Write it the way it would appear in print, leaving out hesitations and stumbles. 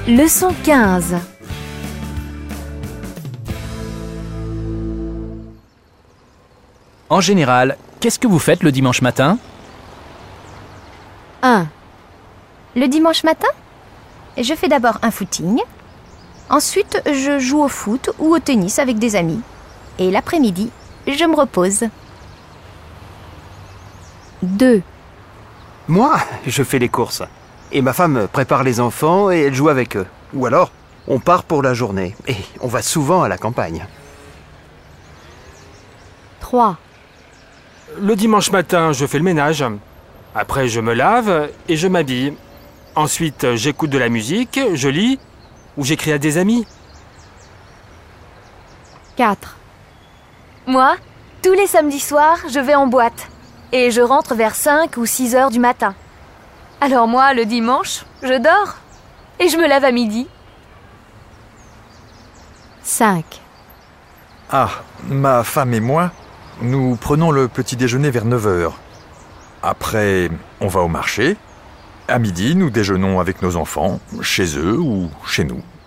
Leçon 15. En général, qu'est-ce que vous faites le dimanche matin ? 1. Le dimanche matin, je fais d'abord un footing. Ensuite, je joue au foot ou au tennis avec des amis. Et l'après-midi, je me repose. 2. Moi, je fais les courses. Et ma femme prépare les enfants et elle joue avec eux. Ou alors, on part pour la journée. Et on va souvent à la campagne. 3. Le dimanche matin, je fais le ménage. Après, je me lave et je m'habille. Ensuite, j'écoute de la musique, je lis ou j'écris à des amis. 4. Moi, tous les samedis soirs, je vais en boîte. Et je rentre vers 5 ou 6 heures du matin. Alors moi, le dimanche, je dors. Et je me lave à midi. 5. Ah, ma femme et moi, nous prenons le petit déjeuner vers 9h. Après, on va au marché. À midi, nous déjeunons avec nos enfants, chez eux ou chez nous.